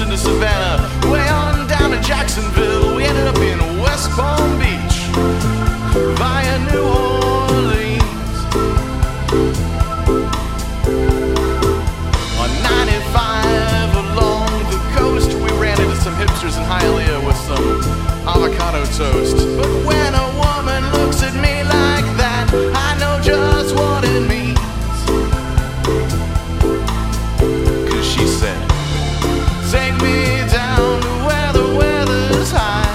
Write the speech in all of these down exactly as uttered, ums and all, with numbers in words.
Houston to Savannah, way on down to Jacksonville. We ended up in West Palm Beach via New Orleans. On ninety-five along the coast, we ran into some hipsters in Hialeah with some avocado toast. But when a woman looks at me like that, I know just what it means. Cause she said, take me down to where the weather's high.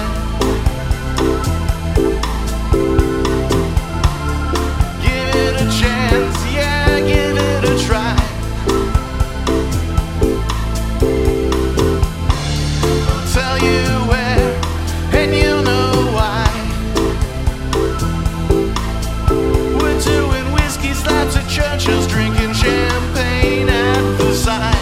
Give it a chance, yeah, give it a try. I'll tell you where, and you'll know why. We're doing whiskey slaps at churches, drinking champagne at Versailles.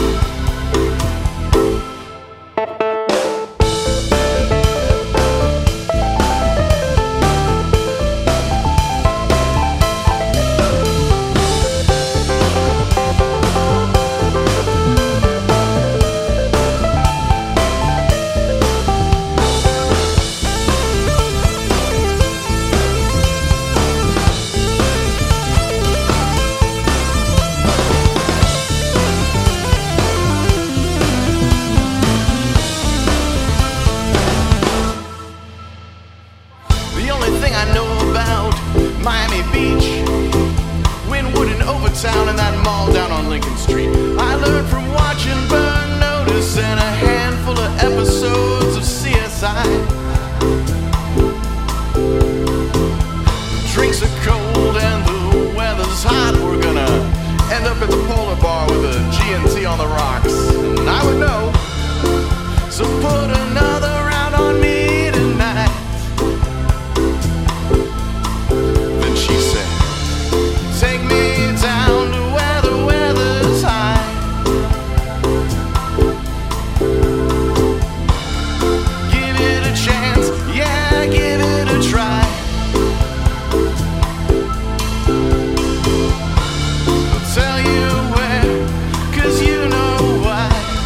The only thing I know about Miami Beach, Wynwood and Overtown, and that mall down on Lincoln Street, I learned from watching Burn Notice and a handful of episodes of C S I. Drinks are cold and the weather's hot. We're gonna end up at the Polar Bar with a G and T on the rocks, and I would know. So put another round on me tonight. Then she said, take me down to where the weather's high. Give it a chance, yeah, give it a try. I'll tell you where, cause you know why.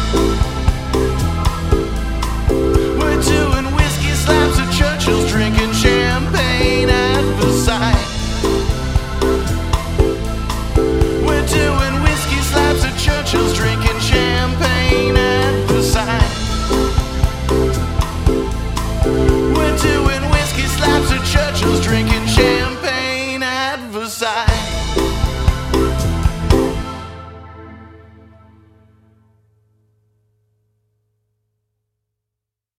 We're doing whiskey slaps at Churchill's, drinking champagne at Versailles. We're doing whiskey slaps at Churchill's, drinking champagne at Versailles. We're doing whiskey slaps at Churchill's, drinking champagne at Versailles.